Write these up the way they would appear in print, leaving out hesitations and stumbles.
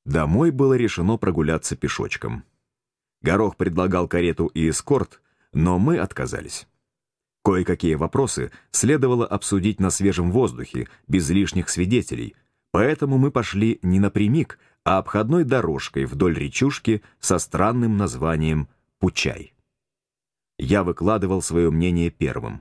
Домой было решено прогуляться пешочком. Горох предлагал карету и эскорт, но мы отказались. Кое-какие вопросы следовало обсудить на свежем воздухе, без лишних свидетелей, поэтому мы пошли не напрямик, а обходной дорожкой вдоль речушки со странным названием Пучай. Я выкладывал свое мнение первым.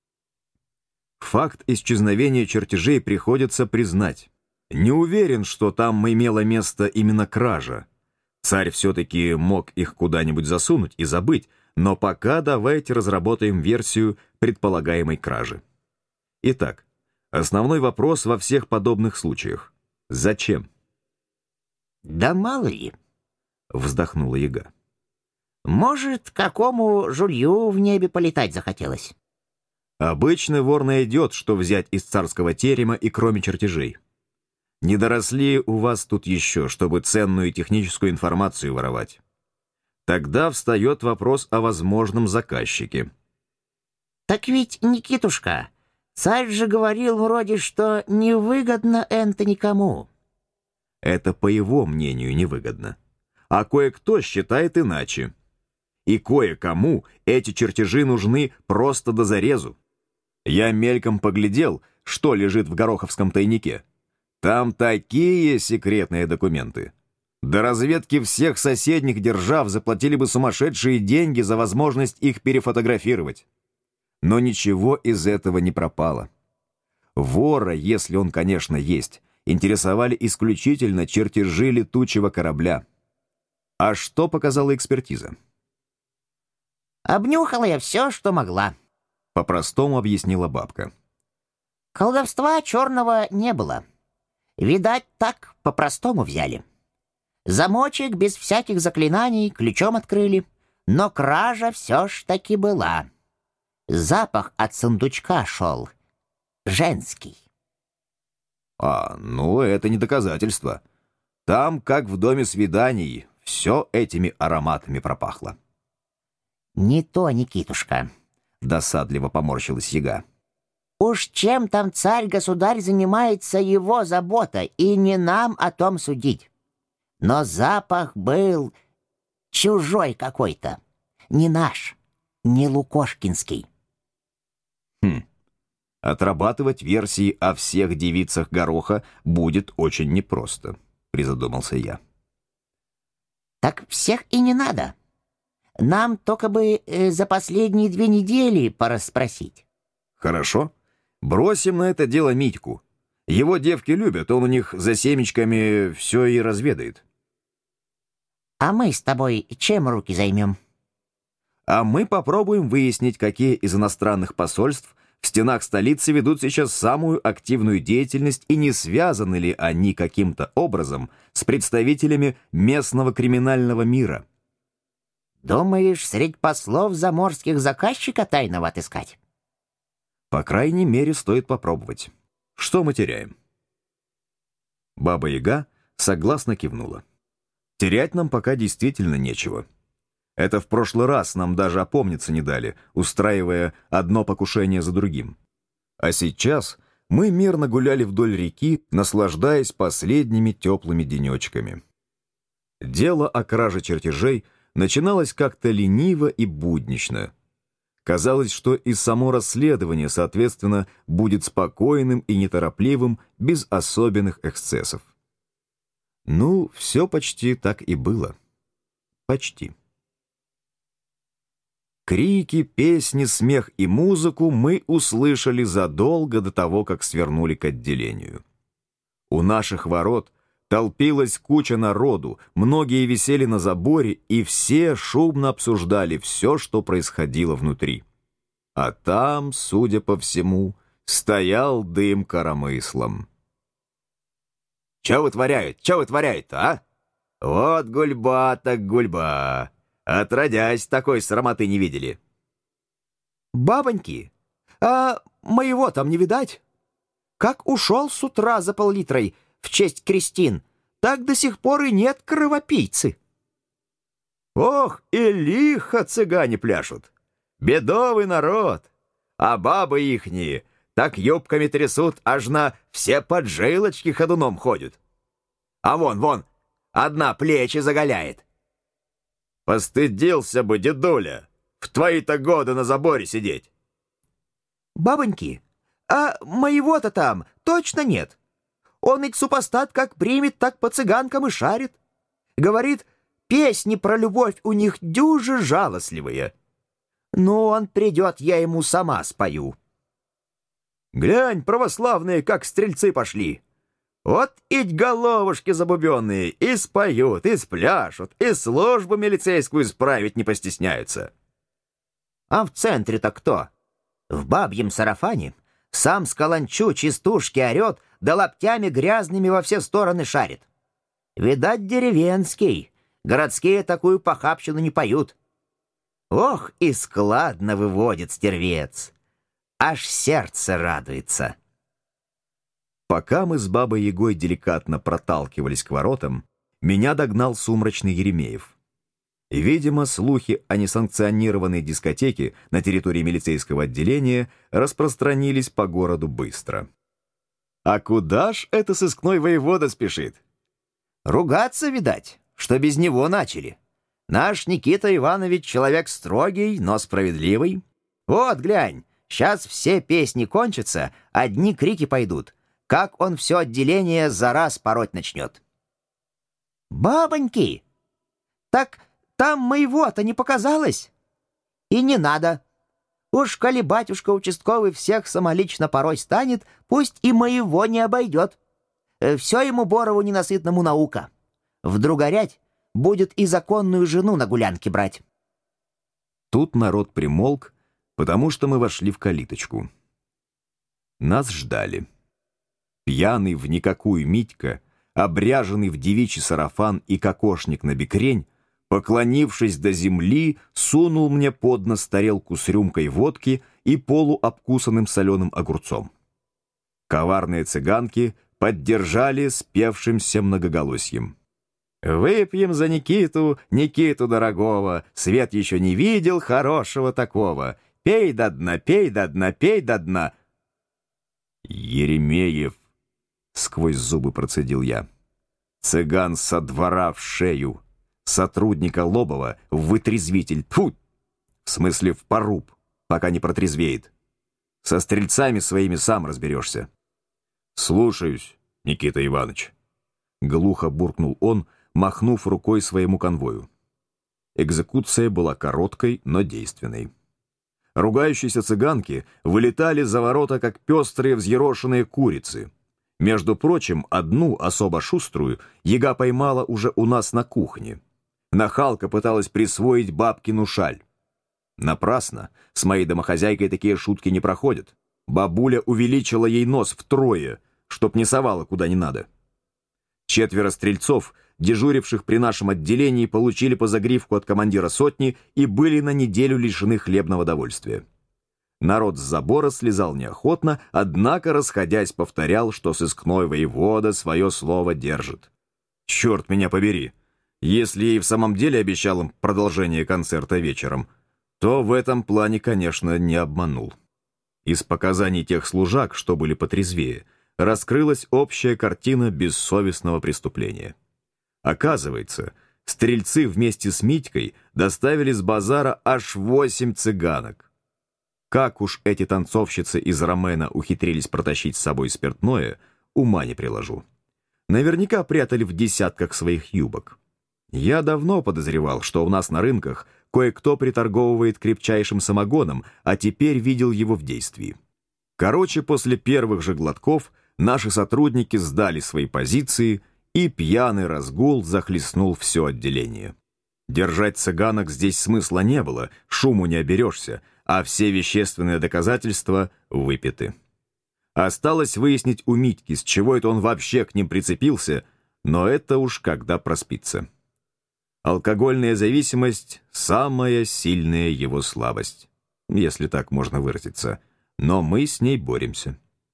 Факт исчезновения чертежей приходится признать. Не уверен, что там имело место именно кража. Царь все-таки мог их куда-нибудь засунуть и забыть, но пока давайте разработаем версию предполагаемой кражи. Итак, основной вопрос во всех подобных случаях. Зачем? «Да мало ли», — вздохнула яга. «Может, какому жулью в небе полетать захотелось?» Обычно вор найдет, что взять из царского терема и кроме чертежей. Не доросли у вас тут еще, чтобы ценную техническую информацию воровать. Тогда встает вопрос о возможном заказчике. «Так ведь, Никитушка, царь же говорил вроде, что невыгодно это никому». Это, по его мнению, невыгодно. А кое-кто считает иначе. И кое-кому эти чертежи нужны просто до зарезу. Я мельком поглядел, что лежит в гороховском тайнике. Там такие секретные документы. До разведки всех соседних держав заплатили бы сумасшедшие деньги за возможность их перефотографировать. Но ничего из этого не пропало. Вора, если он, конечно, есть, интересовали исключительно чертежи летучего корабля. А что показала экспертиза? «Обнюхала я все, что могла», — по-простому объяснила бабка. «Колдовства черного не было. Видать, так по-простому взяли. Замочек без всяких заклинаний ключом открыли, но кража все ж таки была. Запах от сундучка шел. Женский». Ну это не доказательство. Там, как в доме свиданий, все этими ароматами пропахло. «Не то, Никитушка», — досадливо поморщилась яга. «Уж чем там царь-государь занимается, его забота, и не нам о том судить. Но запах был чужой какой-то, не наш, не лукошкинский». Отрабатывать версии о всех девицах Гороха будет очень непросто, призадумался я. «Так всех и не надо. Нам только бы за последние 2 недели порасспросить». «Хорошо. Бросим на это дело Митьку. Его девки любят, он у них за семечками все и разведает». «А мы с тобой чем руки займем?» «А мы попробуем выяснить, какие из иностранных посольств в стенах столицы ведут сейчас самую активную деятельность и не связаны ли они каким-то образом с представителями местного криминального мира». «Думаешь, средь послов заморских заказчика тайного отыскать?» «По крайней мере, стоит попробовать. Что мы теряем?» Баба-яга согласно кивнула. «Терять нам пока действительно нечего. Это в прошлый раз нам даже опомниться не дали, устраивая одно покушение за другим. А сейчас мы мирно гуляли вдоль реки, наслаждаясь последними теплыми денечками. Дело о краже чертежей начиналось как-то лениво и буднично. Казалось, что и само расследование, соответственно, будет спокойным и неторопливым, без особенных эксцессов. Ну, все почти так и было. Почти. Крики, песни, смех и музыку мы услышали задолго до того, как свернули к отделению. У наших ворот толпилась куча народу, многие висели на заборе, и все шумно обсуждали все, что происходило внутри. А там, судя по всему, стоял дым коромыслом. «Чё вытворяют-то, а? Вот гульба так гульба! Отродясь, такой срамоты не видели!» «Бабоньки, а моего там не видать? Как ушел с утра за пол-литрой в честь крестин, так до сих пор и нет кровопийцы». «Ох, и лихо цыгане пляшут! Бедовый народ! А бабы ихние так юбками трясут, аж на все поджилочки ходуном ходят. А вон, одна плечи заголяет. Постыдился бы, дедуля, в твои-то годы на заборе сидеть. Бабоньки, а моего-то там точно нет. Он ведь супостат как примет, так по цыганкам и шарит. Говорит, песни про любовь у них дюже жалостливые. Ну, он придет, я ему сама спою. Глянь, православные, как стрельцы пошли. Вот ить головушки забубенные и споют, и спляшут, и службу милицейскую справить не постесняются. А в центре-то кто? В бабьем сарафане сам с каланчу частушки орет, да лаптями грязными во все стороны шарит. Видать, деревенский. Городские такую похабщину не поют. Ох, и складно выводит стервец. Аж сердце радуется. Пока мы с бабой Ягой деликатно проталкивались к воротам, меня догнал сумрачный Еремеев. Видимо, слухи о несанкционированной дискотеке на территории милицейского отделения распространились по городу быстро. А куда ж это сыскной воевода спешит? Ругаться, видать, что без него начали. Наш Никита Иванович человек строгий, но справедливый. Вот, глянь, сейчас все песни кончатся, одни крики пойдут. Как он все отделение за раз пороть начнет. Бабоньки, так там моего-то не показалось? И не надо. Уж коли батюшка участковый всех самолично порой станет, пусть и моего не обойдет. Все ему Борову ненасытному наука. Вдруг орять будет и законную жену на гулянке брать. Тут народ примолк, потому что мы вошли в калиточку. Нас ждали. Пьяный в никакую Митька, обряженный в девичий сарафан и кокошник на бекрень, поклонившись до земли, сунул мне под нос тарелку с рюмкой водки и полуобкусанным соленым огурцом. Коварные цыганки поддержали спевшимся многоголосьем. «Выпьем за Никиту, Никиту дорогого, свет еще не видел хорошего такого. Пей до дна, пей до дна, пей до дна». «Еремеев!» — сквозь зубы процедил я. «Цыган со двора в шею, сотрудника Лобова в вытрезвитель, тьфу! В смысле в поруб, пока не протрезвеет. Со стрельцами своими сам разберешься». «Слушаюсь, Никита Иванович», — глухо буркнул он, махнув рукой своему конвою. Экзекуция была короткой, но действенной. Ругающиеся цыганки вылетали за ворота, как пестрые взъерошенные курицы. Между прочим, одну, особо шуструю, Яга поймала уже у нас на кухне. Нахалка пыталась присвоить бабкину шаль. Напрасно, с моей домохозяйкой такие шутки не проходят. Бабуля увеличила ей нос втрое, чтоб не совала куда не надо. 4 стрельцов, дежуривших при нашем отделении, получили по загривку от командира сотни и были на неделю лишены хлебного довольствия. Народ с забора слезал неохотно, однако, расходясь, повторял, что сыскной воевода свое слово держит. Черт меня побери! Если я и в самом деле обещал им продолжение концерта вечером, то в этом плане, конечно, не обманул. Из показаний тех служак, что были потрезвее, раскрылась общая картина бессовестного преступления. Оказывается, стрельцы вместе с Митькой доставили с базара аж 8 цыганок. Как уж эти танцовщицы из Ромена ухитрились протащить с собой спиртное, ума не приложу. Наверняка прятали в десятках своих юбок. Я давно подозревал, что у нас на рынках кое-кто приторговывает крепчайшим самогоном, а теперь видел его в действии. Короче, после первых же глотков наши сотрудники сдали свои позиции, и пьяный разгул захлестнул все отделение. Держать цыганок здесь смысла не было, шуму не оберешься, а все вещественные доказательства выпиты. Осталось выяснить у Митьки, с чего это он вообще к ним прицепился, но это уж когда проспится. Алкогольная зависимость — самая сильная его слабость, если так можно выразиться, но мы с ней боремся.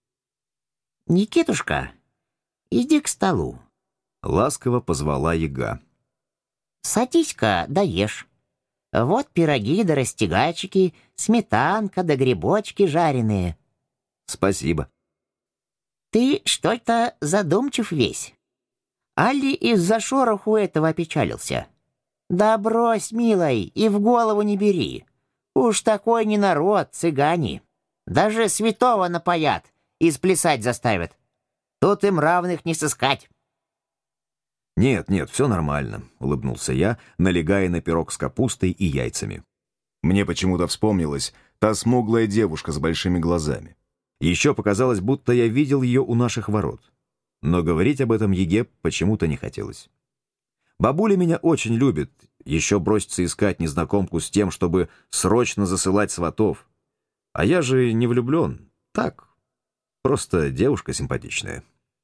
«Никитушка, иди к столу». Ласково позвала Яга. «Садись-ка, да ешь. Вот пироги да растягайчики, сметанка да грибочки жареные». «Спасибо». «Ты что-то задумчив весь. Али из-за шороху этого опечалился. Да брось, милой, и в голову не бери. Уж такой не народ, цыгане. Даже святого напоят и сплясать заставят. Тут им равных не сыскать. «Нет, нет, все нормально», — улыбнулся я, налегая на пирог с капустой и яйцами. Мне почему-то вспомнилась та смуглая девушка с большими глазами. Еще показалось, будто я видел ее у наших ворот. Но говорить об этом Еге почему-то не хотелось. Бабуля меня очень любит, еще бросится искать незнакомку с тем, чтобы срочно засылать сватов. А я же не влюблен, так, просто девушка симпатичная.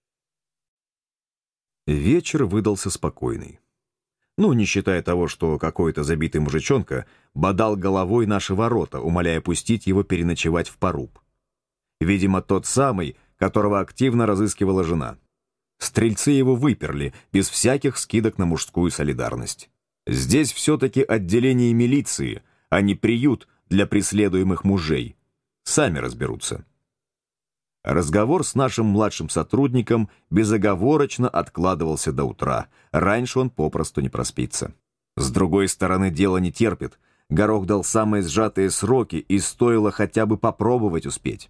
Вечер выдался спокойный. Ну, не считая того, что какой-то забитый мужичонка бодал головой наши ворота, умоляя пустить его переночевать в поруб. Видимо, тот самый, которого активно разыскивала жена. Стрельцы его выперли, без всяких скидок на мужскую солидарность. Здесь все-таки отделение милиции, а не приют для преследуемых мужей. Сами разберутся. Разговор с нашим младшим сотрудником безоговорочно откладывался до утра. Раньше он попросту не проспится. С другой стороны, дело не терпит. Горох дал самые сжатые сроки, и стоило хотя бы попробовать успеть.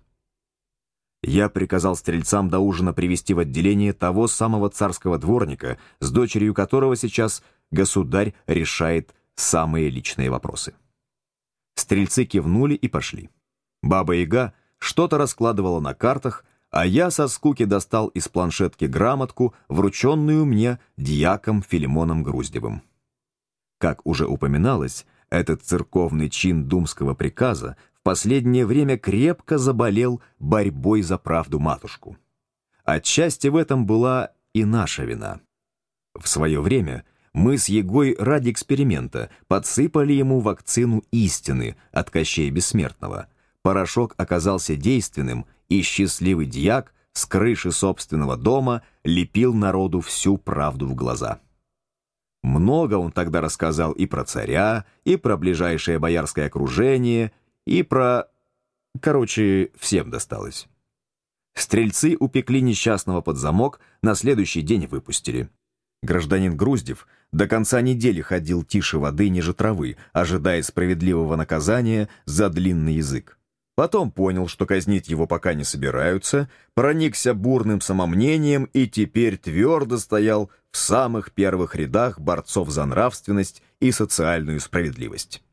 Я приказал стрельцам до ужина привести в отделение того самого царского дворника, с дочерью которого сейчас государь решает самые личные вопросы. Стрельцы кивнули и пошли. Баба-Яга что-то раскладывала на картах, а я со скуки достал из планшетки грамотку, врученную мне дьяком Филимоном Груздевым. Как уже упоминалось, этот церковный чин думского приказа в последнее время крепко заболел борьбой за правду-матушку. Отчасти в этом была и наша вина. В свое время мы с Егой ради эксперимента подсыпали ему вакцину истины от Кощея Бессмертного. Порошок оказался действенным, и счастливый дьяк с крыши собственного дома лепил народу всю правду в глаза. Много он тогда рассказал и про царя, и про ближайшее боярское окружение, и про... Короче, всем досталось. Стрельцы упекли несчастного под замок, на следующий день выпустили. Гражданин Груздев до конца недели ходил тише воды ниже травы, ожидая справедливого наказания за длинный язык. Потом понял, что казнить его пока не собираются, проникся бурным самомнением и теперь твердо стоял в самых первых рядах борцов за нравственность и социальную справедливость.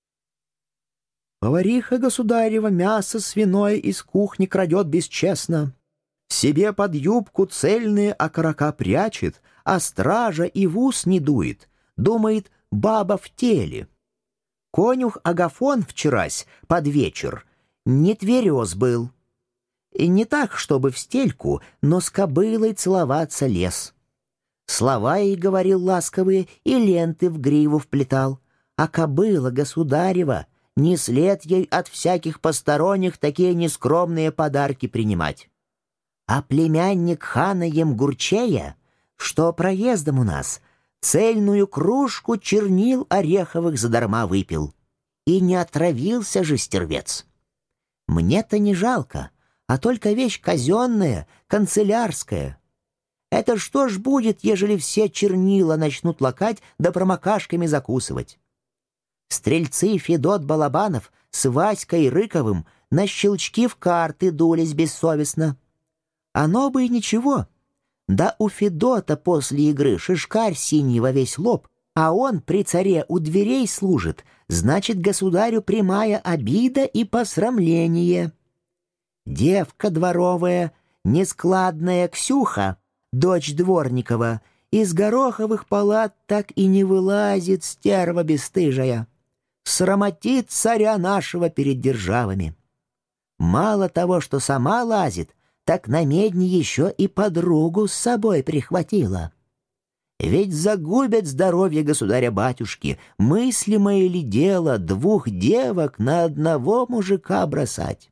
Повариха государева мясо свиное из кухни крадет бесчестно. Себе под юбку цельные окорока прячет, а стража и в ус не дует, думает, баба в теле. Конюх Агафон вчерась под вечер не тверез был. И не так, чтобы в стельку, но с кобылой целоваться лез. Слова ей говорил ласковые и ленты в гриву вплетал. А кобыла государева, не след ей от всяких посторонних такие нескромные подарки принимать. А племянник хана Емгурчея, что проездом у нас, цельную кружку чернил ореховых задарма выпил. И не отравился же стервец. Мне-то не жалко, а только вещь казенная, канцелярская. Это что ж будет, ежели все чернила начнут лакать да промокашками закусывать? Стрельцы Федот Балабанов с Васькой Рыковым на щелчки в карты дулись бессовестно. Оно бы и ничего. Да у Федота после игры шишкарь синий во весь лоб, а он при царе у дверей служит, значит, государю прямая обида и посрамление. Девка дворовая, нескладная Ксюха, дочь Дворникова, из гороховых палат так и не вылазит, стерва бесстыжая. Срамотит царя нашего перед державами. Мало того, что сама лазит, так на медне еще и подругу с собой прихватила. Ведь загубят здоровье государя-батюшки, мыслимое ли дело двух девок на одного мужика бросать?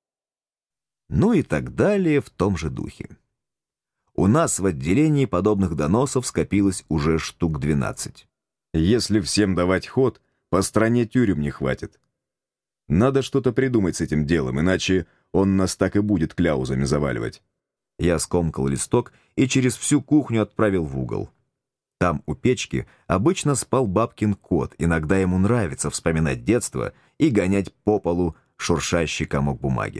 Ну и так далее в том же духе. У нас в отделении подобных доносов скопилось уже штук 12. Если всем давать ход, по стране тюрем не хватит. Надо что-то придумать с этим делом, иначе он нас так и будет кляузами заваливать. Я скомкал листок и через всю кухню отправил в угол. Там, у печки, обычно спал бабкин кот. Иногда ему нравится вспоминать детство и гонять по полу шуршащий комок бумаги.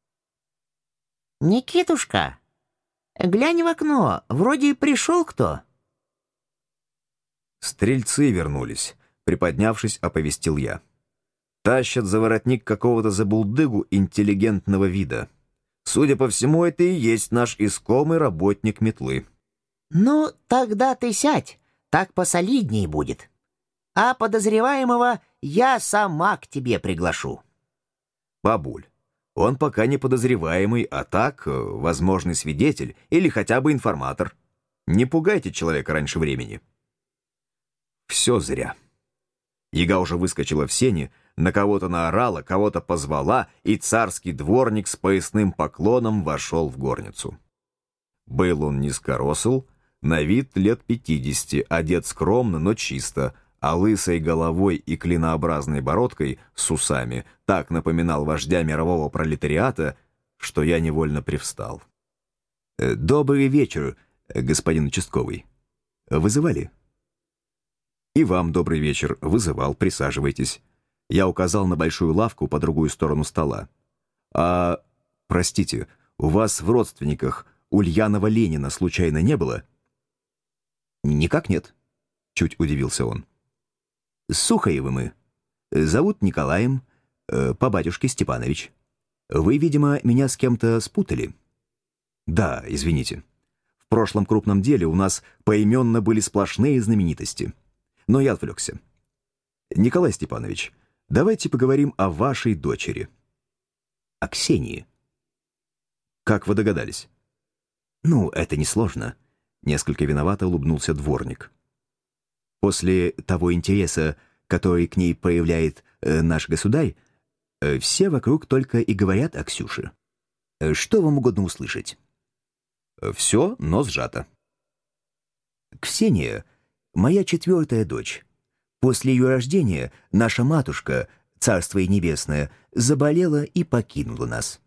«Никитушка, глянь в окно, вроде и пришел кто». «Стрельцы вернулись», — приподнявшись, оповестил я. «Тащат за воротник какого-то забулдыгу интеллигентного вида. Судя по всему, это и есть наш искомый работник метлы». «Ну, тогда ты сядь, так посолиднее будет. А подозреваемого я сама к тебе приглашу». «Бабуль, он пока не подозреваемый, а так, возможный свидетель или хотя бы информатор. Не пугайте человека раньше времени». Все зря. Яга уже выскочила в сени, на кого-то наорала, кого-то позвала, и царский дворник с поясным поклоном вошел в горницу. Был он низкоросл, на вид лет 50, одет скромно, но чисто, а лысой головой и клинообразной бородкой с усами так напоминал вождя мирового пролетариата, что я невольно привстал. «Добрый вечер, господин участковый. Вызывали?» «И вам добрый вечер. Вызывал. Присаживайтесь». Я указал на большую лавку по другую сторону стола. «А, простите, у вас в родственниках Ульянова Ленина случайно не было?» «Никак нет», — чуть удивился он. «Сухаевы мы. Зовут Николаем, по батюшке Степанович. Вы, видимо, меня с кем-то спутали?» «Да, извините. В прошлом крупном деле у нас поименно были сплошные знаменитости. Но я отвлекся. Николай Степанович, давайте поговорим о вашей дочери. О Ксении». «Как вы догадались?» «Ну, это несложно», — несколько виновато улыбнулся дворник. «После того интереса, который к ней проявляет наш государь, все вокруг только и говорят о Ксюше. Что вам угодно услышать?» «Все, но сжато». «Ксения — моя 4-я дочь. После ее рождения наша матушка, царство ей небесное, заболела и покинула нас.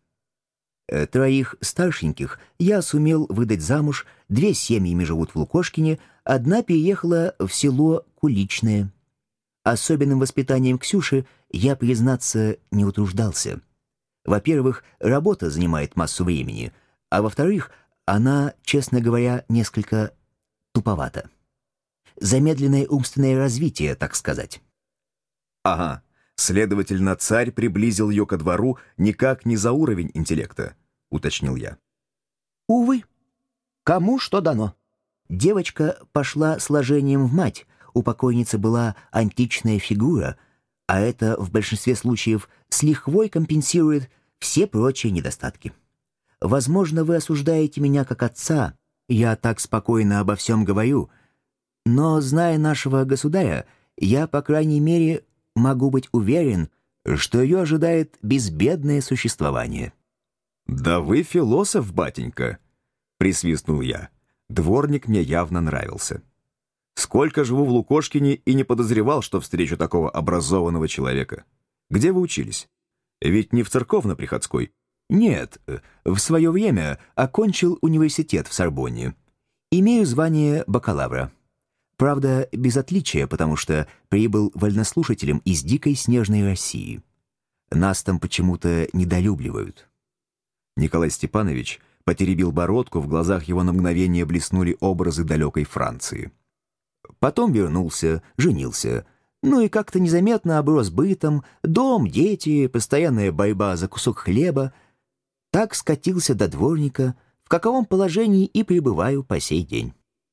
3 старшеньких я сумел выдать замуж, 2 семьями живут в Лукошкине, 1 переехала в село Куличное. Особенным воспитанием Ксюши я, признаться, не утруждался. Во-первых, работа занимает массу времени, а во-вторых, она, честно говоря, несколько туповата. Замедленное умственное развитие, так сказать». «Ага, следовательно, царь приблизил ее ко двору никак не за уровень интеллекта», — уточнил я. «Увы, кому что дано. Девочка пошла сложением в мать, у покойницы была античная фигура, а это в большинстве случаев с лихвой компенсирует все прочие недостатки. Возможно, вы осуждаете меня как отца, я так спокойно обо всем говорю, но, зная нашего государя, я, по крайней мере, могу быть уверен, что ее ожидает безбедное существование». «Да вы философ, батенька!» — присвистнул я. Дворник мне явно нравился. «Сколько живу в Лукошкине и не подозревал, что встречу такого образованного человека. Где вы учились? Ведь не в церковно-приходской?» «Нет, в свое время окончил университет в Сорбонне. Имею звание бакалавра. Правда, без отличия, потому что прибыл вольнослушателем из дикой снежной России. Нас там почему-то недолюбливают». Николай Степанович потеребил бородку, в глазах его на мгновение блеснули образы далекой Франции. Потом вернулся, женился, ну и как-то незаметно оброс бытом, дом, дети, постоянная борьба за кусок хлеба. Так скатился до дворника, в каковом положении и пребываю по сей день.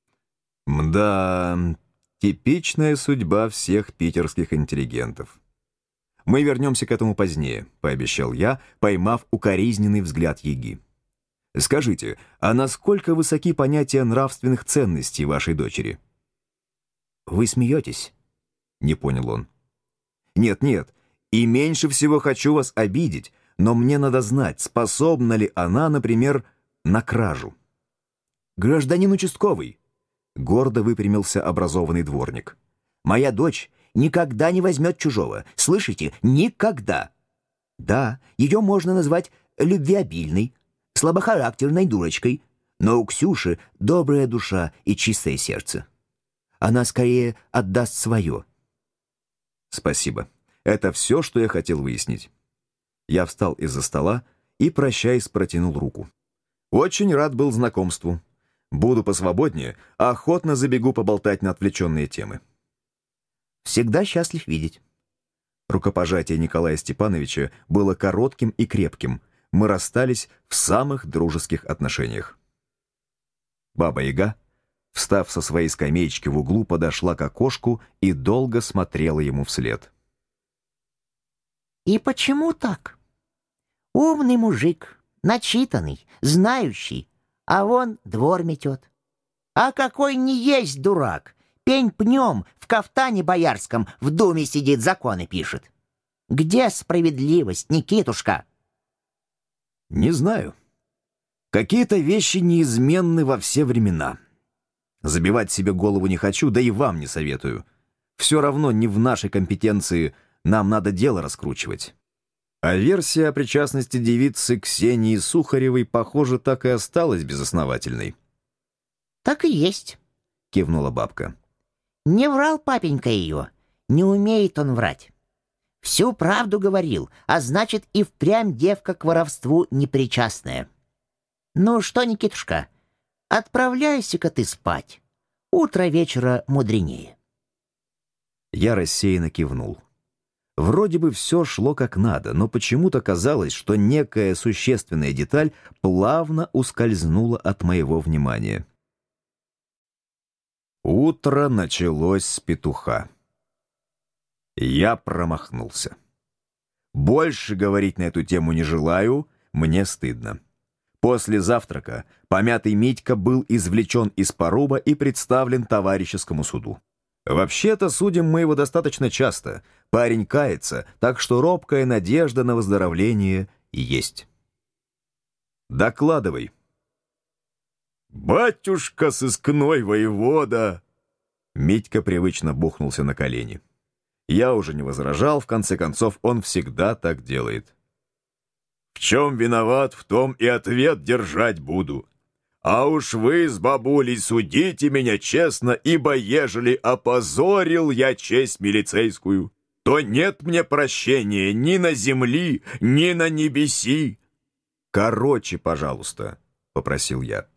«Мда, типичная судьба всех питерских интеллигентов. Мы вернемся к этому позднее», — пообещал я, поймав укоризненный взгляд Яги. «Скажите, а насколько высоки понятия нравственных ценностей вашей дочери?» «Вы смеетесь?» — не понял он. «Нет, и меньше всего хочу вас обидеть, но мне надо знать, способна ли она, например, на кражу». «Гражданин участковый», — гордо выпрямился образованный дворник, «моя дочь никогда не возьмет чужого. Слышите? Никогда. Да, ее можно назвать любвеобильной, слабохарактерной дурочкой, Но у Ксюши добрая душа и чистое сердце. Она скорее отдаст свое. Спасибо. Это все, что я хотел выяснить. Я встал из-за стола и, прощаясь, протянул руку. Очень рад был знакомству. Буду посвободнее, охотно забегу поболтать на отвлеченные темы. Всегда счастлив видеть. Рукопожатие Николая Степановича было коротким и крепким. Мы расстались в самых дружеских отношениях. Баба-Яга, встав со своей скамеечки в углу, подошла к окошку и долго смотрела ему вслед. И почему так? Умный мужик, начитанный, знающий, а вон двор метет. А какой не есть дурак, пень пнем в кафтане боярском в думе сидит, законы пишет. Где справедливость, Никитушка? Не знаю. Какие-то вещи неизменны во все времена. Забивать себе голову не хочу, да и вам не советую. Все равно не в нашей компетенции, нам надо дело раскручивать. А версия о причастности девицы Ксении Сухаревой, похоже, так и осталась безосновательной. Так и есть, Кивнула бабка. Не врал папенька ее, не умеет он врать. Всю правду говорил, а значит и впрямь девка к воровству непричастная. Ну что, Никитушка, отправляйся-ка ты спать. Утро вечера мудренее. Я рассеянно кивнул. Вроде бы все шло как надо, но почему-то казалось, что некая существенная деталь плавно ускользнула от моего внимания. Утро началось с петуха. Я промахнулся. Больше говорить на эту тему не желаю, мне стыдно. После завтрака помятый Митька был извлечен из поруба и представлен товарищескому суду. Вообще-то судим мы его достаточно часто. Парень кается, так что робкая надежда на выздоровление есть. Докладывай. «Батюшка сыскной воевода!» Митька привычно бухнулся на колени. Я уже не возражал, в конце концов, он всегда так делает. «В чем виноват, в том и ответ держать буду. А уж вы с бабулей судите меня честно, ибо ежели опозорил я честь милицейскую, то нет мне прощения ни на земли, ни на небеси». «Короче, пожалуйста», — попросил я.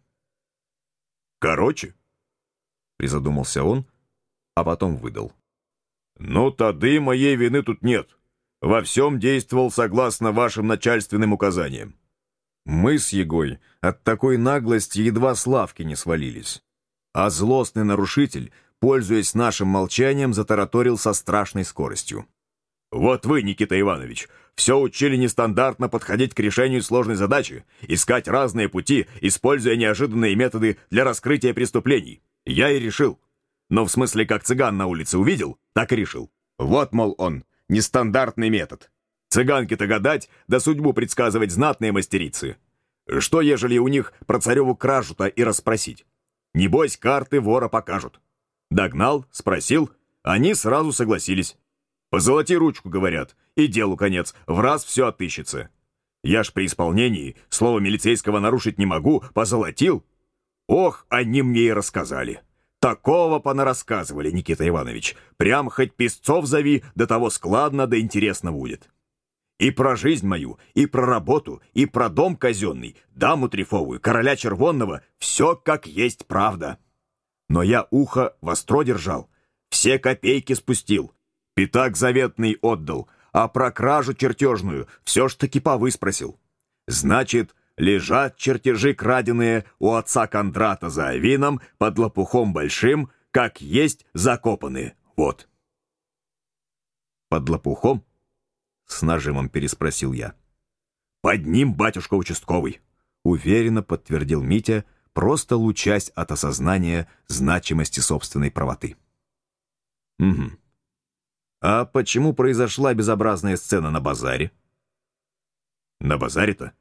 «Короче?» — призадумался он, а потом выдал. «Ну, тады моей вины тут нет. Во всем действовал согласно вашим начальственным указаниям. Мы с Егой от такой наглости едва с лавки не свалились. А злостный нарушитель, пользуясь нашим молчанием, затараторил со страшной скоростью. Вот вы, Никита Иванович, все учили нестандартно подходить к решению сложной задачи, искать разные пути, используя неожиданные методы для раскрытия преступлений. Я и решил. Но в смысле, как цыган на улице увидел, так и решил. Вот, мол, он, нестандартный метод. Цыганке-то гадать, да судьбу предсказывать знатные мастерицы. Что, ежели у них про цареву кражу-то и расспросить? Небось, карты вора покажут. Догнал, спросил, они сразу согласились. Позолоти ручку, говорят, и делу конец, в раз все отыщется. Я ж при исполнении слово милицейского нарушить не могу, позолотил. Ох, они мне и рассказали. Такого понарассказывали, Никита Иванович. Прям хоть песцов зови, до того складно да интересно будет. И про жизнь мою, и про работу, и про дом казенный, даму трефовую, короля червонного, все как есть правда. Но я ухо востро держал, все копейки спустил, пятак заветный отдал, а про кражу чертежную все ж таки повыспросил. Значит, лежат чертежи краденые у отца Кондрата за авином под лопухом большим, как есть закопанные. Вот. Под лопухом? С нажимом переспросил я. Под ним, батюшка участковый, уверенно подтвердил Митя, просто лучась от осознания значимости собственной правоты. Угу. А почему произошла безобразная сцена на базаре? На базаре-то?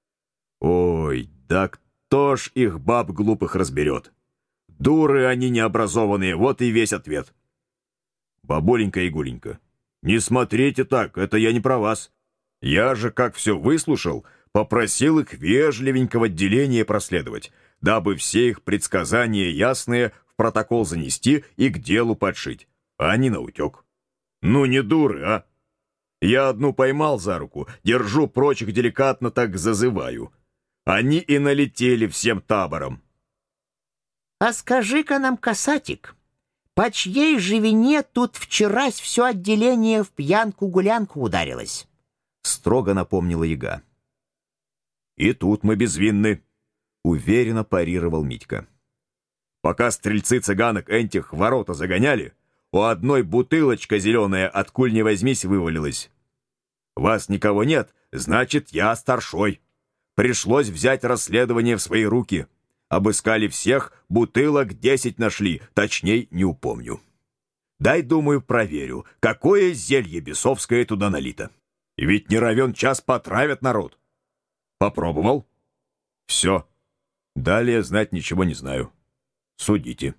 Ой, да кто ж их баб глупых разберет? Дуры они необразованные, вот и весь ответ. Бабуленька и Гуленька, не смотрите так, это я не про вас. Я же, как все выслушал, попросил их вежливенько в отделение проследовать. дабы все их предсказания ясные в протокол занести и к делу подшить, а не наутек. Ну не дуры, а? Я одну поймал за руку, держу, прочих деликатно так зазываю. Они и налетели всем табором. А скажи-ка нам, касатик, по чьей же вине тут вчерась все отделение в пьянку-гулянку ударилось? Строго напомнила яга. И тут мы безвинны, уверенно парировал Митька. Пока стрельцы цыганок этих в ворота загоняли, у одной бутылочка зеленая откуль не возьмись вывалилась. Вас никого нет, значит, я старшой. Пришлось взять расследование в свои руки. Обыскали всех, бутылок 10 нашли, точней не упомню. Дай, думаю, проверю, какое зелье бесовское туда налито. Ведь не равен час потравят народ. Попробовал? Все. Далее знать ничего не знаю. Судите.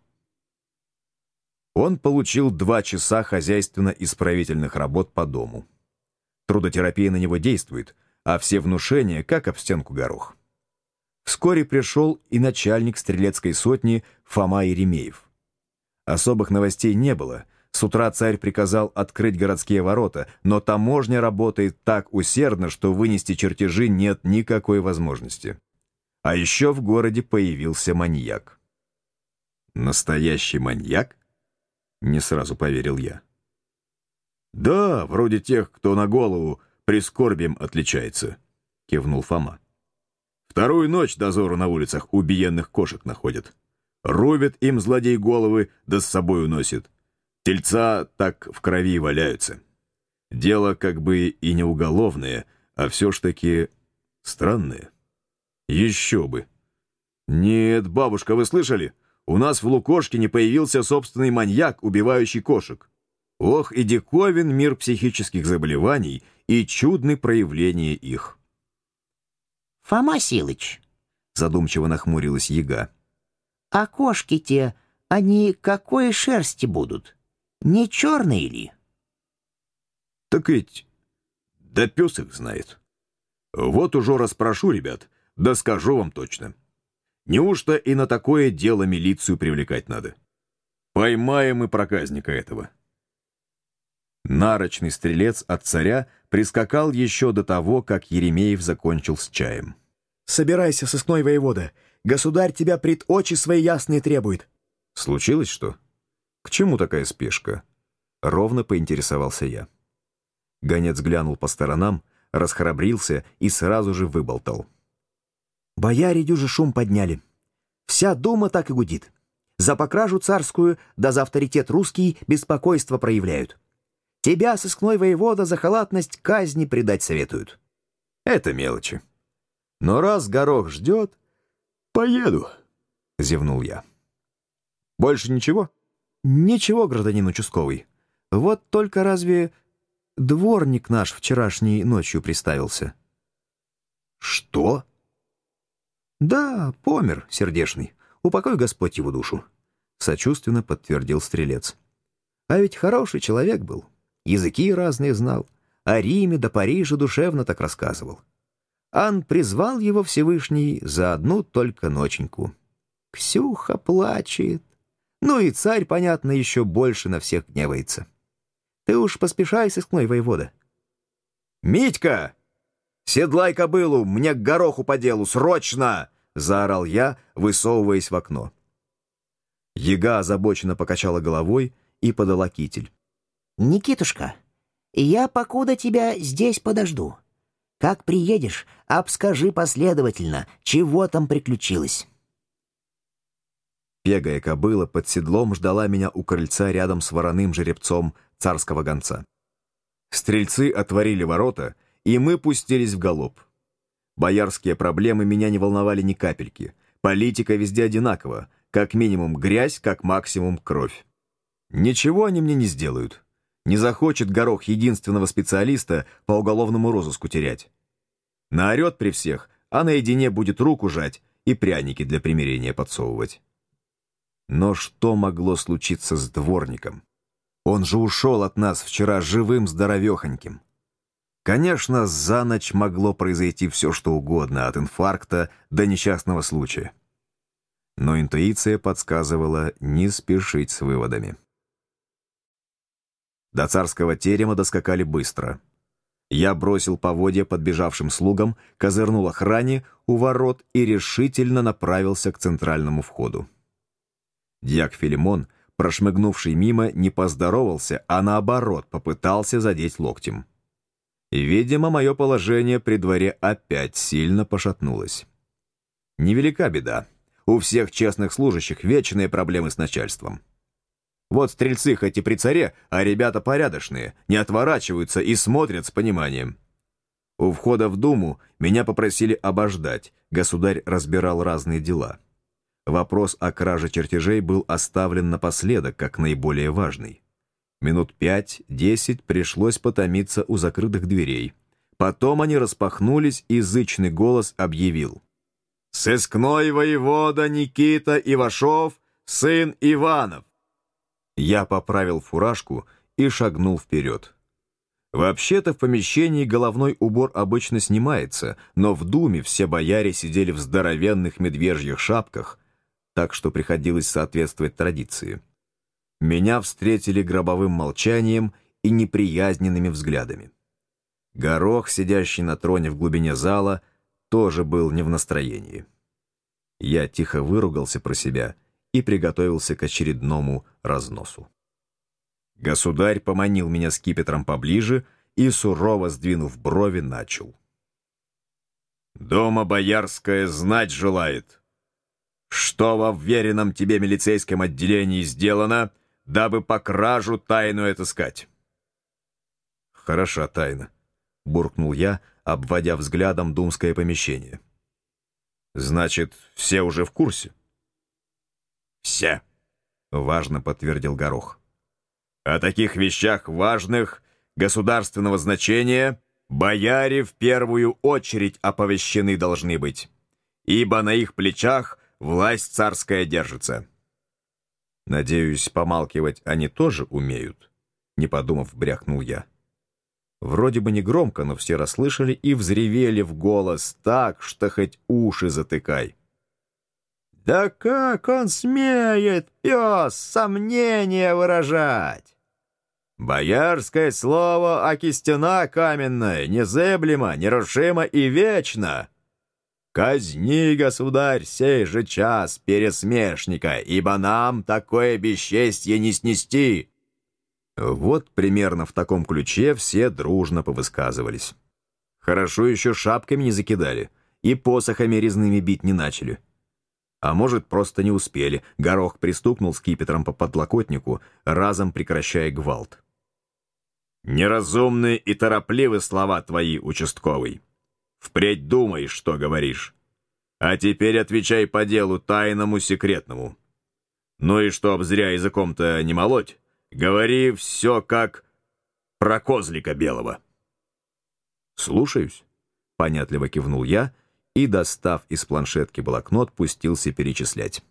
Он получил 2 часа хозяйственно-исправительных работ по дому. Трудотерапия на него действует, а все внушения как об стенку горох. Вскоре пришел и начальник стрелецкой сотни Фома Еремеев. Особых новостей не было. С утра царь приказал открыть городские ворота, но таможня работает так усердно, что вынести чертежи нет никакой возможности. А еще в городе появился маньяк. Настоящий маньяк? Не сразу поверил я. Да, вроде тех, кто на голову прискорбием отличается, кивнул Фома. Вторую ночь дозору на улицах убиенных кошек находят. Рубят им злодей головы, да с собой уносит. Тельца так в крови валяются. Дело как бы и не уголовное, а все ж таки странное. Еще бы. Нет, бабушка, вы слышали? У нас в Лукошкине появился собственный маньяк, убивающий кошек. Ох, и диковин мир психических заболеваний и чудны проявления их. Фома Силыч, Задумчиво нахмурилась яга. а кошки те, они какой шерсти будут? Не черные ли? Так ведь, да пес их знает. Вот уже расспрошу ребят, да скажу вам точно. Неужто и на такое дело милицию привлекать надо? Поймаем и проказника этого. Нарочный стрелец от царя прискакал еще до того, как Еремеев закончил с чаем. Собирайся, сыскной воевода. Государь тебя пред очи свои ясные требует. Случилось что? К чему такая спешка? Ровно поинтересовался я. Гонец глянул по сторонам, расхрабрился и сразу же выболтал. Бояре дюже шум подняли. Вся дума так и гудит. За покражу царскую, да за авторитет русский беспокойство проявляют. Тебя, сыскной воевода, за халатность казни предать советуют. Это мелочи. Но раз горох ждет, поеду, зевнул я. Больше ничего? Ничего, гражданин участковый. Вот только разве дворник наш вчерашней ночью приставился? Что? Да, помер, сердешный. Упокой Господь его душу. Сочувственно подтвердил стрелец. А ведь хороший человек был. Языки разные знал. О Риме до Парижа душевно так рассказывал. Ан призвал его Всевышний за одну только ноченьку. Ксюха плачет. Ну и царь, понятно, еще больше на всех гневается. Ты уж поспешай, сыскной воевода. «Митька! Седлай кобылу, мне к гороху по делу, срочно!» — заорал я, высовываясь в окно. Яга озабоченно покачала головой и подала китель. Никитушка, я покуда тебя здесь подожду. Как приедешь, обскажи последовательно, чего там приключилось. Пегая кобыла под седлом ждала меня у крыльца рядом с вороным жеребцом царского гонца. Стрельцы отворили ворота, и мы пустились в галоп. Боярские проблемы меня не волновали ни капельки. Политика везде одинакова. Как минимум грязь, как максимум кровь. Ничего они мне не сделают. Не захочет горох единственного специалиста по уголовному розыску терять. Наорет при всех, а наедине будет руку жать и пряники для примирения подсовывать. Но что могло случиться с дворником? Он же ушел от нас вчера живым здоровехоньким. Конечно, за ночь могло произойти все, что угодно, от инфаркта до несчастного случая. Но интуиция подсказывала не спешить с выводами. До царского терема доскакали быстро. Я бросил поводья подбежавшим слугам, козырнул охране у ворот и решительно направился к центральному входу. Дьяк Филимон, прошмыгнувший мимо, не поздоровался, а наоборот попытался задеть локтем. Видимо, мое положение при дворе опять сильно пошатнулось. Невелика беда. У всех честных служащих вечные проблемы с начальством. Вот стрельцы хоть и при царе, а ребята порядочные, не отворачиваются и смотрят с пониманием. У входа в Думу меня попросили обождать, государь разбирал разные дела. Вопрос о краже чертежей был оставлен напоследок, как наиболее важный. Минут 5-10 пришлось потомиться у закрытых дверей. Потом они распахнулись, и зычный голос объявил: «Сыскной воевода Никита Ивашов, сын Иванов!» Я поправил фуражку и шагнул вперед. Вообще-то в помещении головной убор обычно снимается, но в Думе все бояре сидели в здоровенных медвежьих шапках, так что приходилось соответствовать традиции. Меня встретили гробовым молчанием и неприязненными взглядами. Горох, сидящий на троне в глубине зала, тоже был не в настроении. Я тихо выругался про себя и приготовился к очередному разносу. Государь поманил меня скипетром поближе и, сурово сдвинув брови, начал: «Дома боярская знать желает, что во вверенном тебе милицейском отделении сделано, дабы по кражу тайну отыскать». «Хороша тайна», — буркнул я, обводя взглядом думское помещение. «Значит, все уже в курсе?» «Все», — важно подтвердил Горох. «О таких вещах важных, государственного значения, бояре в первую очередь оповещены должны быть, ибо на их плечах власть царская держится». «Надеюсь, помалкивать они тоже умеют?» — не подумав, брякнул я. Вроде бы не громко, но все расслышали и взревели в голос так, что хоть уши затыкай. «Да как он смеет, пес, сомнения выражать? Боярское слово, аки стена каменная, незыблемо, нерушимо и вечно. Казни, государь, сей же час пересмешника, ибо нам такое бесчестье не снести». Вот примерно в таком ключе все дружно повысказывались. Хорошо еще шапками не закидали и посохами резными бить не начали. А может, просто не успели. Горох пристукнул скипетром по подлокотнику, разом прекращая гвалт. «Неразумные и торопливы слова твои, участковый. Впредь думай, что говоришь. А теперь отвечай по делу тайному, секретному. Ну и чтоб зря языком-то не молоть, говори все как про козлика белого». «Слушаюсь», — понятливо кивнул я и, достав из планшетки блокнот, пустился перечислять.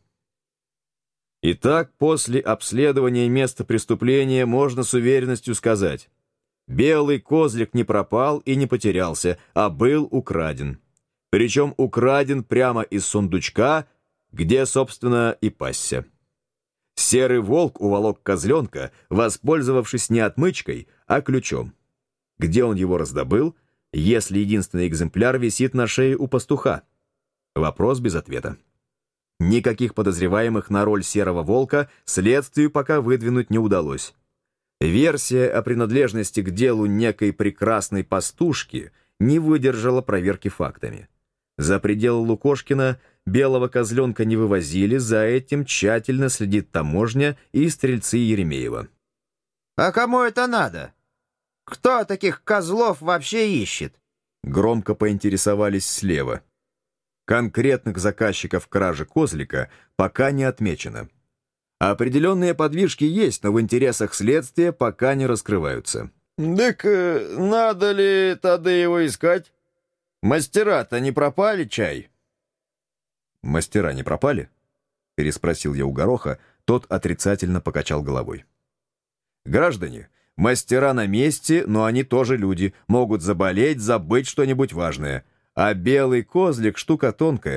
Итак, после обследования места преступления можно с уверенностью сказать: белый козлик не пропал и не потерялся, а был украден. Причем украден прямо из сундучка, где, собственно, и пасся. Серый волк уволок козленка, воспользовавшись не отмычкой, а ключом. Где он его раздобыл, если единственный экземпляр висит на шее у пастуха? Вопрос без ответа. Никаких подозреваемых на роль серого волка следствию пока выдвинуть не удалось. Версия о принадлежности к делу некой прекрасной пастушки не выдержала проверки фактами. За пределы Лукошкина белого козленка не вывозили, за этим тщательно следит таможня и стрельцы Еремеева. «А кому это надо? Кто таких козлов вообще ищет?» Громко поинтересовались слева. Конкретных заказчиков кражи козлика пока не отмечено. Определенные подвижки есть, но в интересах следствия пока не раскрываются. «Так надо ли тогда его искать? Мастера-то не пропали, чай?» «Мастера не пропали?» — переспросил я у Гороха, тот отрицательно покачал головой. «Граждане, мастера на месте, но они тоже люди, могут заболеть, забыть что-нибудь важное. А белый козлик — штука тонкая.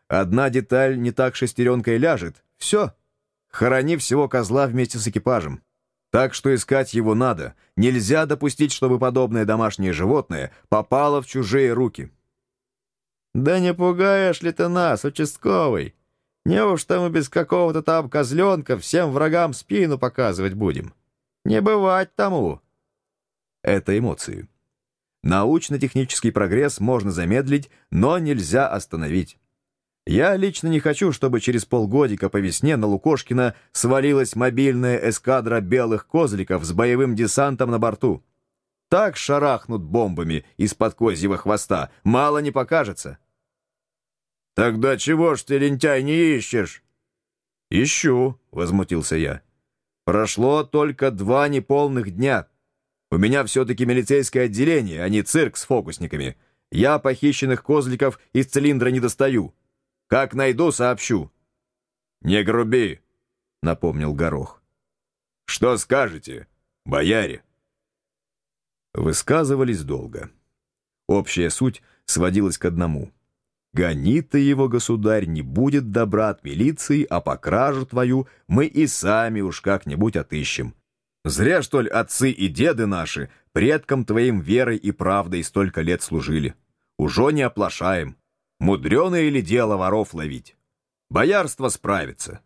Одна деталь не так шестеренкой ляжет. Все. Хорони всего козла вместе с экипажем. Так что искать его надо. Нельзя допустить, чтобы подобное домашнее животное попало в чужие руки. Да не пугаешь ли ты нас, участковый? Неужто мы без какого-то там козленка всем врагам спину показывать будем? Не бывать тому. Это эмоции. Научно-технический прогресс можно замедлить, но нельзя остановить. Я лично не хочу, чтобы через полгодика по весне на Лукошкина свалилась мобильная эскадра белых козликов с боевым десантом на борту. Так шарахнут бомбами из-под козьего хвоста, мало не покажется. «Тогда чего ж ты, лентяй, не ищешь?» «Ищу», — возмутился я. «Прошло только 2 неполных дня. У меня все-таки милицейское отделение, а не цирк с фокусниками. Я похищенных козликов из цилиндра не достаю. Как найду, сообщу». «Не груби», — напомнил Горох. «Что скажете, бояре?» Высказывались долго. Общая суть сводилась к одному. «Гони ты его, государь, не будет добра от милиции, а по кражу твою мы и сами уж как-нибудь отыщем. Зря, что ли, отцы и деды наши предкам твоим верой и правдой столько лет служили. Ужо не оплошаем. Мудреное ли дело воров ловить? Боярство справится».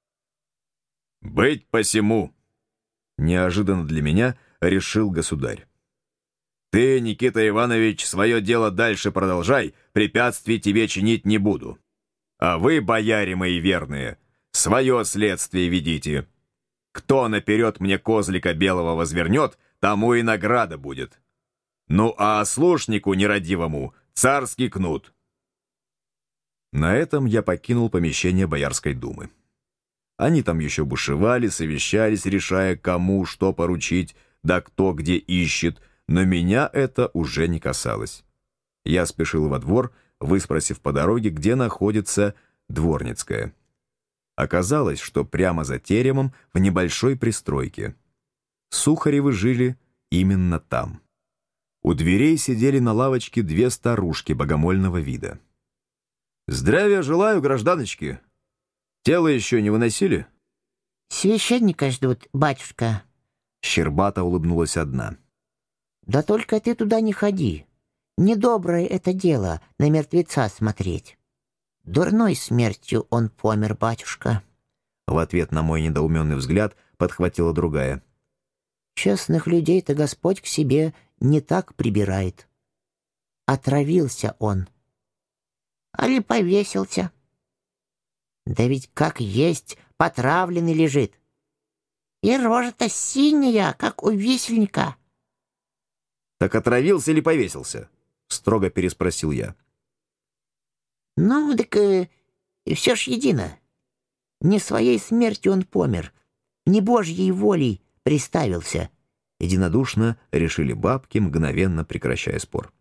«Быть посему», — неожиданно для меня решил государь. «Ты, Никита Иванович, свое дело дальше продолжай, препятствий тебе чинить не буду. А вы, бояре мои верные, свое следствие ведите. Кто наперед мне козлика белого возвернет, тому и награда будет. Ну а ослушнику нерадивому царский кнут». На этом я покинул помещение Боярской думы. Они там еще бушевали, совещались, решая, кому что поручить, да кто где ищет, но меня это уже не касалось. Я спешил во двор, выспросив по дороге, где находится Дворницкая. Оказалось, что прямо за теремом в небольшой пристройке. Сухаревы жили именно там. У дверей сидели на лавочке 2 старушки богомольного вида. «Здравия желаю, гражданочки! Тело еще не выносили?» Священника ждут, батюшка. Щербато улыбнулась одна. Да только ты туда не ходи. Недоброе это дело на мертвеца смотреть. Дурной смертью он помер, батюшка. В ответ на мой недоуменный взгляд подхватила другая. Честных людей-то Господь к себе не так прибирает. Отравился он. Али повесился. Да ведь как есть, потравленный лежит. И рожа-то синяя, как у висельника. «Так отравился или повесился?» — строго переспросил я. Ну, так все ж едино. Не своей смертью он помер, не Божьей волей приставился. Единодушно решили бабки, мгновенно прекращая спор.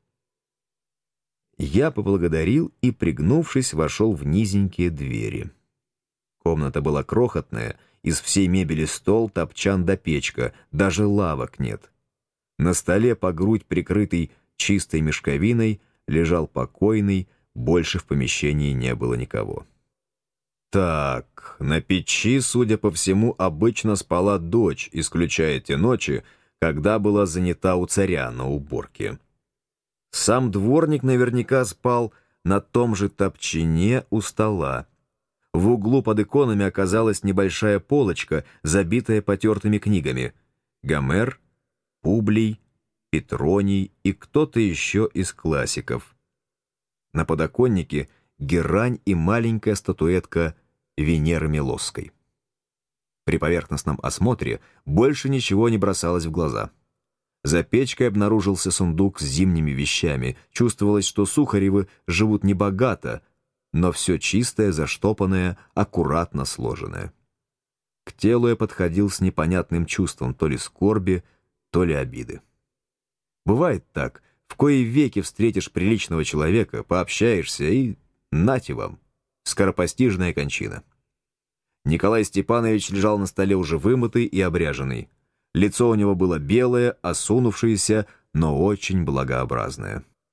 Я поблагодарил и, пригнувшись, вошел в низенькие двери. Комната была крохотная, из всей мебели стол, топчан да печка, даже лавок нет. На столе, по грудь прикрытый чистой мешковиной, лежал покойный, больше в помещении не было никого. Так, на печи, судя по всему, обычно спала дочь, исключая те ночи, когда была занята у царя на уборке. Сам дворник наверняка спал на том же топчине у стола. В углу под иконами оказалась небольшая полочка, забитая потертыми книгами. Гомер, Публий, Петроний и кто-то еще из классиков. На подоконнике герань и маленькая статуэтка Венеры Милосской. При поверхностном осмотре больше ничего не бросалось в глаза. За печкой обнаружился сундук с зимними вещами. Чувствовалось, что Сухаревы живут небогато, но все чистое, заштопанное, аккуратно сложенное. К телу я подходил с непонятным чувством то ли скорби, то ли обиды. Бывает так, в кои веки встретишь приличного человека, пообщаешься и нате вам, скоропостижная кончина. Николай Степанович лежал на столе уже вымытый и обряженный. Лицо у него было белое, осунувшееся, но очень благообразное.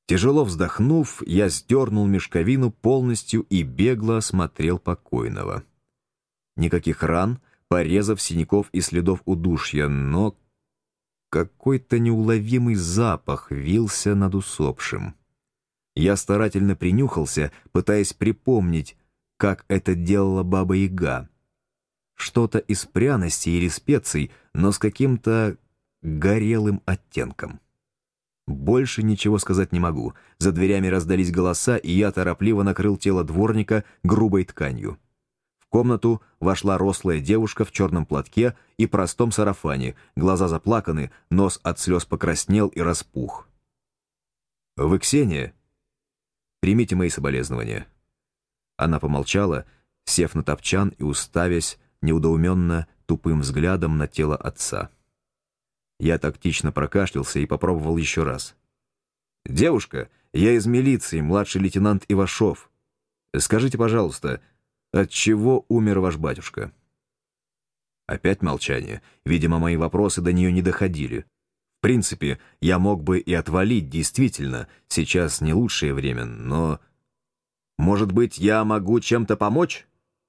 Тяжело вздохнув, я сдернул мешковину полностью и бегло осмотрел покойного. Никаких ран, порезов, синяков и следов удушья, но какой-то неуловимый запах вился над усопшим. Я старательно принюхался, пытаясь припомнить, как это делала Баба-Яга. Что-то из пряностей или специй, но с каким-то горелым оттенком. Больше ничего сказать не могу. За дверями раздались голоса, и я торопливо накрыл тело дворника грубой тканью. В комнату вошла рослая девушка в черном платке и простом сарафане, глаза заплаканы, нос от слез покраснел и распух. «Вы Ксения? Примите мои соболезнования». Она помолчала, сев на топчан и уставясь неудоуменно тупым взглядом на тело отца. Я тактично прокашлялся и попробовал еще раз. «Девушка, я из милиции, младший лейтенант Ивашов. Скажите, пожалуйста, от чего умер ваш батюшка?» Опять молчание. Видимо, мои вопросы до нее не доходили. В принципе, я мог бы и отвалить, действительно, сейчас не лучшее время, но... Может быть, я могу чем-то помочь?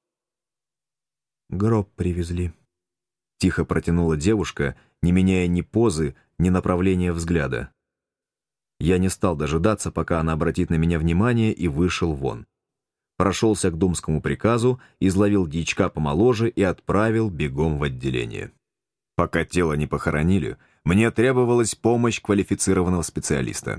«Гроб привезли», — тихо протянула девушка, не меняя ни позы, ни направления взгляда. Я не стал дожидаться, пока она обратит на меня внимание, и вышел вон. Прошелся к думскому приказу, изловил дьячка помоложе и отправил бегом в отделение. Пока тело не похоронили, мне требовалась помощь квалифицированного специалиста.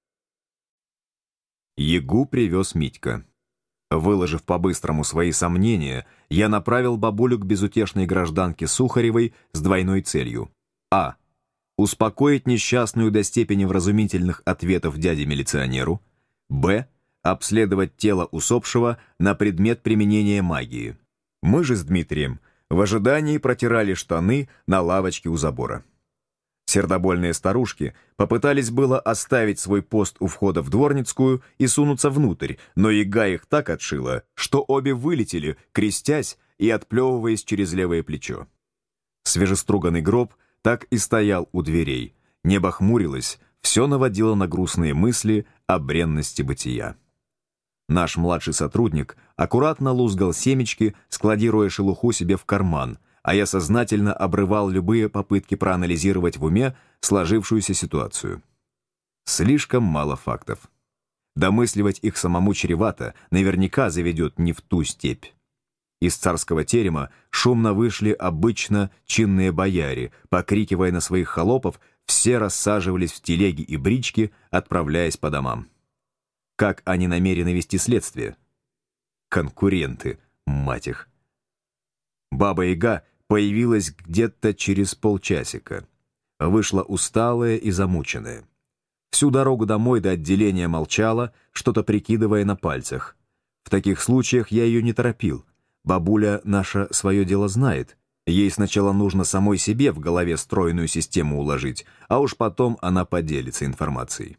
Ягу привез Митька. Выложив по-быстрому свои сомнения, я направил бабулю к безутешной гражданке Сухаревой с двойной целью. А. Успокоить несчастную до степени вразумительных ответов дяде-милиционеру. Б. Обследовать тело усопшего на предмет применения магии. Мы же с Дмитрием в ожидании протирали штаны на лавочке у забора. Сердобольные старушки попытались было оставить свой пост у входа в Дворницкую и сунуться внутрь, но яга их так отшила, что обе вылетели, крестясь и отплевываясь через левое плечо. Свежеструганный гроб так и стоял у дверей. Небо хмурилось, все наводило на грустные мысли о бренности бытия. Наш младший сотрудник аккуратно лузгал семечки, складируя шелуху себе в карман, а я сознательно обрывал любые попытки проанализировать в уме сложившуюся ситуацию. Слишком мало фактов. Домысливать их самому чревато, наверняка заведет не в ту степь. Из царского терема шумно вышли обычно чинные бояре, покрикивая на своих холопов, все рассаживались в телеги и брички, отправляясь по домам. Как они намерены вести следствие? Конкуренты, мать их. Баба-Яга появилась где-то через полчасика. Вышла усталая и замученная. Всю дорогу домой до отделения молчала, что-то прикидывая на пальцах. В таких случаях я ее не торопил. Бабуля наша свое дело знает. Ей сначала нужно самой себе в голове стройную систему уложить, а уж потом она поделится информацией.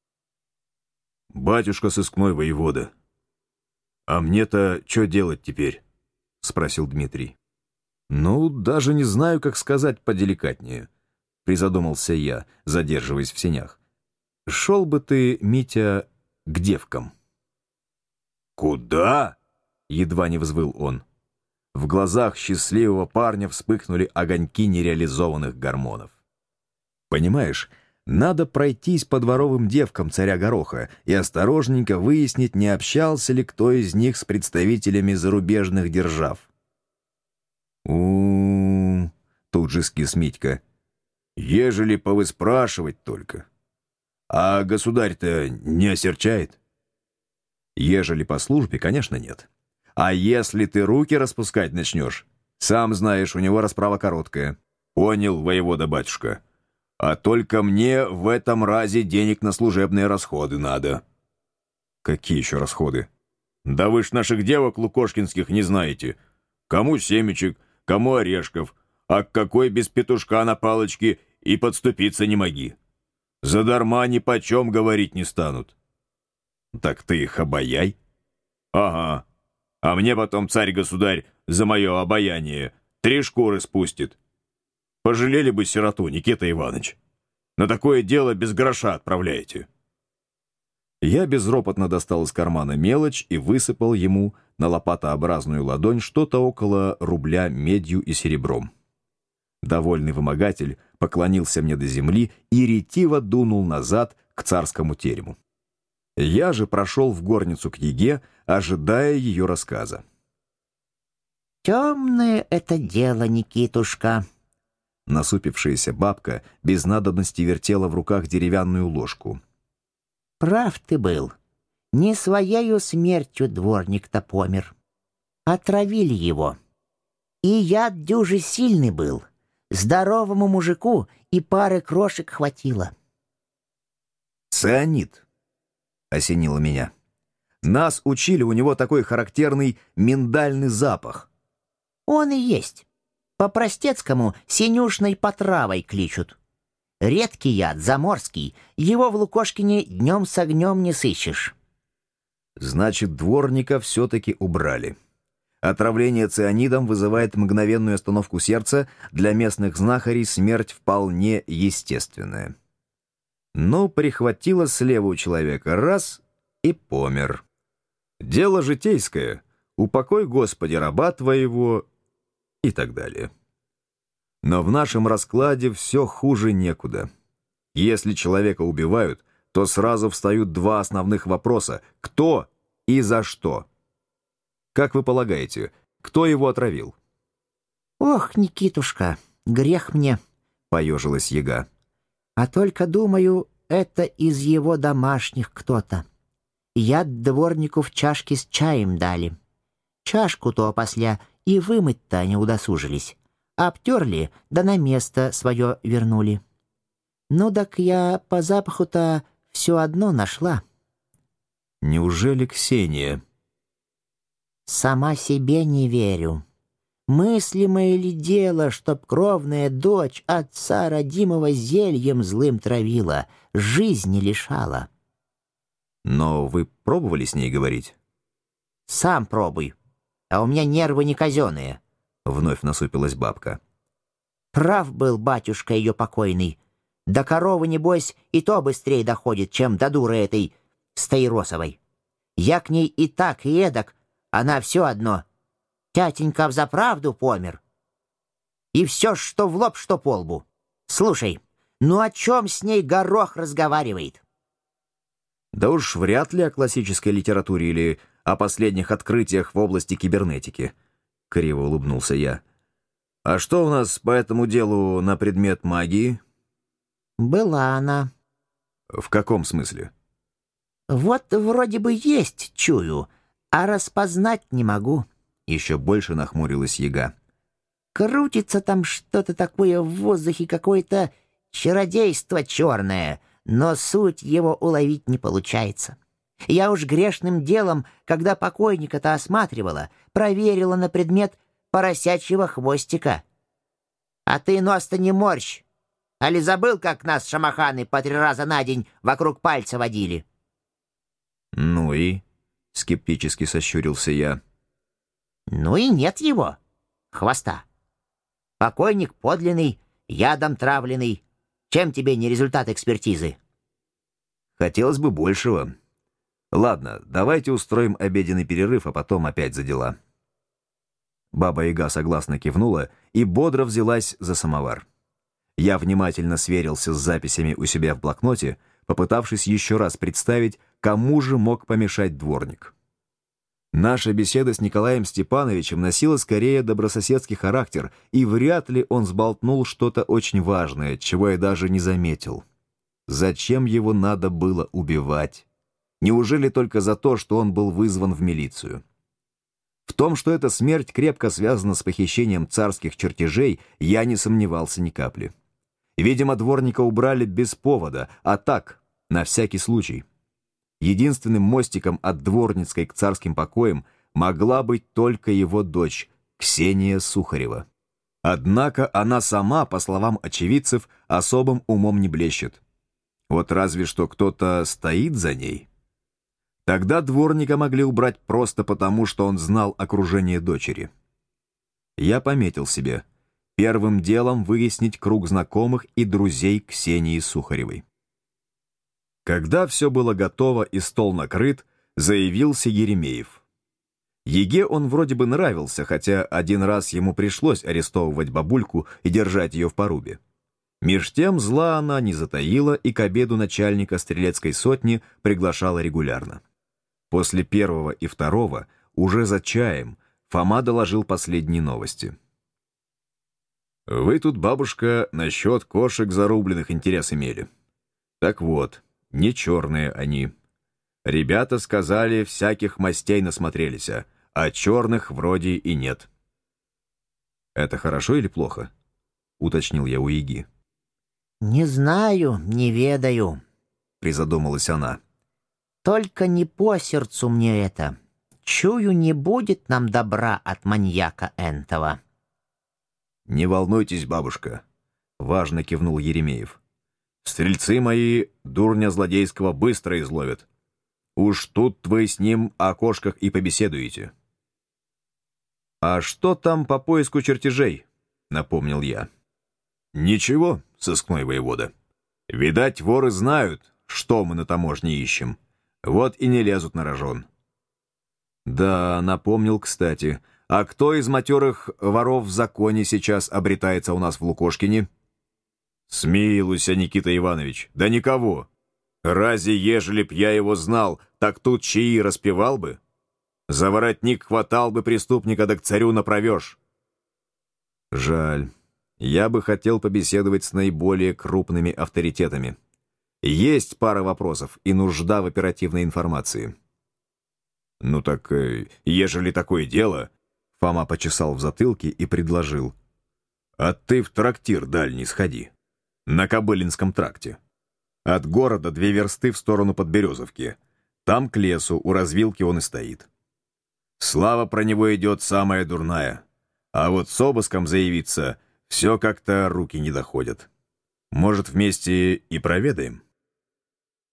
«Батюшка сыскной воевода. А мне-то что делать теперь?» — спросил Дмитрий. «Ну, даже не знаю, как сказать поделикатнее», — призадумался я, задерживаясь в сенях. «Шел бы ты, Митя, к девкам». «Куда?» — едва не взвыл он. В глазах счастливого парня вспыхнули огоньки нереализованных гормонов. «Понимаешь, надо пройтись по дворовым девкам царя Гороха и осторожненько выяснить, не общался ли кто из них с представителями зарубежных держав». «У-у-у», тут же скис Митька. «Ежели повыспрашивать только. А государь-то не осерчает?» «Ежели по службе, конечно, нет. А если ты руки распускать начнешь, сам знаешь, у него расправа короткая». «Понял, воевода-батюшка. А только мне в этом разе денег на служебные расходы надо». «Какие еще расходы?» «Да вы ж наших девок лукошкинских не знаете. Кому семечек, кому орешков, а к какой без петушка на палочке и подступиться не моги. Задарма ни почем говорить не станут». «Так ты их обаяй». «Ага. А мне потом царь-государь за мое обаяние 3 шкуры спустит. Пожалели бы сироту, Никита Иванович. На такое дело без гроша отправляете». Я безропотно достал из кармана мелочь и высыпал ему на лопатообразную ладонь что-то около рубля медью и серебром. Довольный вымогатель поклонился мне до земли и ретиво дунул назад к царскому терему. Я же прошел в горницу к Еге, ожидая ее рассказа. «Темное это дело, Никитушка». Насупившаяся бабка без надобности вертела в руках деревянную ложку. «Прав ты был. Не своею смертью дворник-то помер. Отравили его. И яд дюжи сильный был. Здоровому мужику и пары крошек хватило». «Цианид», — осенило меня. «Нас учили, у него такой характерный миндальный запах». «Он и есть. По-простецкому синюшной потравой кличут. Редкий яд, заморский, его в Лукошкине днем с огнем не сыщешь». Значит, дворника все-таки убрали. Отравление цианидом вызывает мгновенную остановку сердца, для местных знахарей смерть вполне естественная. Но прихватило слева у человека раз и помер. Дело житейское, упокой, Господи, раба твоего и так далее. Но в нашем раскладе все хуже некуда. Если человека убивают, то сразу встают два основных вопроса: кто и за что? Как вы полагаете, кто его отравил? «Ох, Никитушка, грех мне», — поежилась Яга. «А только, думаю, это из его домашних кто-то. Яд дворнику в чашке с чаем дали. Чашку-то опосля и вымыть-то не удосужились. Обтерли, да на место свое вернули. Ну так я по запаху-то все одно нашла». Неужели Ксения? «Сама себе не верю. Мыслимое ли дело, чтоб кровная дочь отца родимого зельем злым травила, жизни лишала?» Но вы пробовали с ней говорить? «Сам пробуй, а у меня нервы не казенные», — Вновь насупилась бабка. «Прав был батюшка ее покойный. До коровы, небось, и то быстрее доходит, чем до дуры этой Стаиросовой. Я к ней и так, и эдак, она все одно. Тятенька взаправду помер. И все, что в лоб, что по лбу. Слушай, ну о чем с ней горох разговаривает?» Да уж вряд ли о классической литературе или о последних открытиях в области кибернетики. Криво улыбнулся я. А что у нас по этому делу на предмет магии? «Была она. В каком смысле? Вот вроде бы есть, чую, а распознать не могу». Еще больше нахмурилась Яга. Крутится там что-то такое в воздухе, какое-то чародейство черное, но суть его уловить не получается. Я уж грешным делом, когда покойника-то осматривала, проверила на предмет поросячьего хвостика. А ты нос-то не морщ. Али забыл, как нас шамаханы по 3 раза на день вокруг пальца водили? Ну и? Скептически сощурился я. Ну и нет его, хвоста. Покойник подлинный, ядом травленный. Чем тебе не результат экспертизы? Хотелось бы большего. Ладно, давайте устроим обеденный перерыв, а потом опять за дела. Баба-Яга согласно кивнула и бодро взялась за самовар. Я внимательно сверился с записями у себя в блокноте, попытавшись еще раз представить, кому же мог помешать дворник. Наша беседа с Николаем Степановичем носила скорее добрососедский характер, и вряд ли он сболтнул что-то очень важное, чего я даже не заметил. Зачем его надо было убивать? Неужели только за то, что он был вызван в милицию? В том, что эта смерть крепко связана с похищением царских чертежей, я не сомневался ни капли. Видимо, дворника убрали без повода, а так, на всякий случай. Единственным мостиком от дворницкой к царским покоям могла быть только его дочь, Ксения Сухарева. Однако она сама, по словам очевидцев, особым умом не блещет. Вот разве что кто-то стоит за ней. Тогда дворника могли убрать просто потому, что он знал окружение дочери. Я пометил себе: первым делом выяснить круг знакомых и друзей Ксении Сухаревой. Когда все было готово и стол накрыт, заявился Еремеев. Еге он вроде бы нравился, хотя один раз ему пришлось арестовывать бабульку и держать ее в порубе. Меж тем зла она не затаила и к обеду начальника стрелецкой сотни приглашала регулярно. После первого и второго, уже за чаем, Фома доложил последние новости. «Вы тут, бабушка, насчет кошек зарубленных интерес имели. Так вот, не черные они. Ребята сказали, всяких мастей насмотрелись, а черных вроде и нет». «Это хорошо или плохо?» — уточнил я у Яги. «Не знаю, не ведаю», — призадумалась она. «только не по сердцу мне это. Чую, не будет нам добра от маньяка энтова». «Не волнуйтесь, бабушка», — важно кивнул Еремеев. «Стрельцы мои дурня злодейского быстро изловят. Уж тут вы с ним о кошках и побеседуете». «А что там по поиску чертежей?» — напомнил я. «Ничего, сыскной воевода. Видать, воры знают, что мы на таможне ищем. Вот и не лезут на рожон». «Да, напомнил, кстати. А кто из матерых воров в законе сейчас обретается у нас в Лукошкине?» «Смилуйся, Никита Иванович, да никого. Разве, ежели б я его знал, так тут чаи распевал бы? За воротник хватал бы преступника, да к царю направешь». «Жаль. Я бы хотел побеседовать с наиболее крупными авторитетами. Есть пара вопросов и нужда в оперативной информации». «Ну так, ежели такое дело...» Фома почесал в затылке и предложил. «А ты в трактир дальний сходи. На Кобылинском тракте. От города 2 версты в сторону Подберезовки. Там к лесу, у развилки он и стоит. Слава про него идет самая дурная. А вот с обыском заявиться все как-то руки не доходят. Может, вместе и проведаем?»